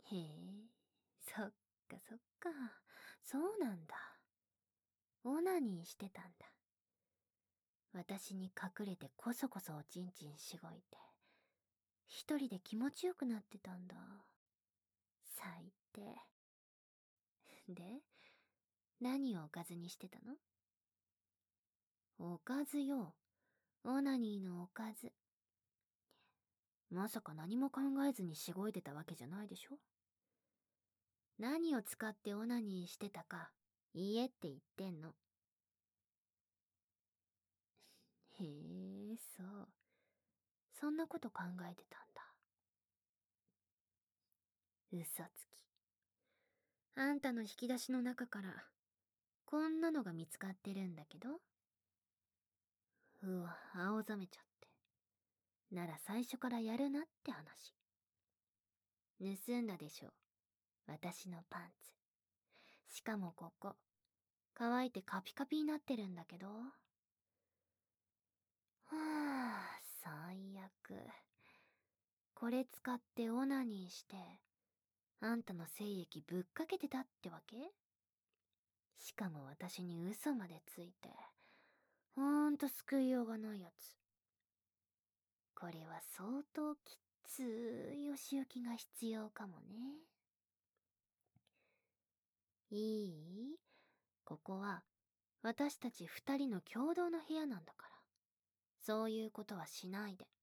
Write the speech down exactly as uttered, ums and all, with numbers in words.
へえ、そっかそっか。そうなんだ。オナニーしてたんだ。私に隠れてこそこそおちんちんしごいて、一人で気持ちよくなってたんだ。最低。で、何をおかずにしてたの？おかずよ。オナニーのおかず。まさか何も考えずにしごいてたわけじゃないでしょ？何を使ってオナニーしてたか、いいえって言ってんの。へえ、そう。そんなこと考えてたんだ。嘘つき。あんたの引き出しの中から、こんなのが見つかってるんだけど。うわ、青ざめちゃって。なら最初からやるなって話。盗んだでしょ。私のパンツ。しかもここ、乾いてカピカピになってるんだけど。はあ、最悪。これ使ってオナニーして、あんたの精液ぶっかけてたってわけ？しかも私に嘘までついて、ほーんと救いようがないやつ。これは相当きっついお仕置きが必要かもね。いい？ここは私たち二人の共同の部屋なんだから。そういうことはしないで。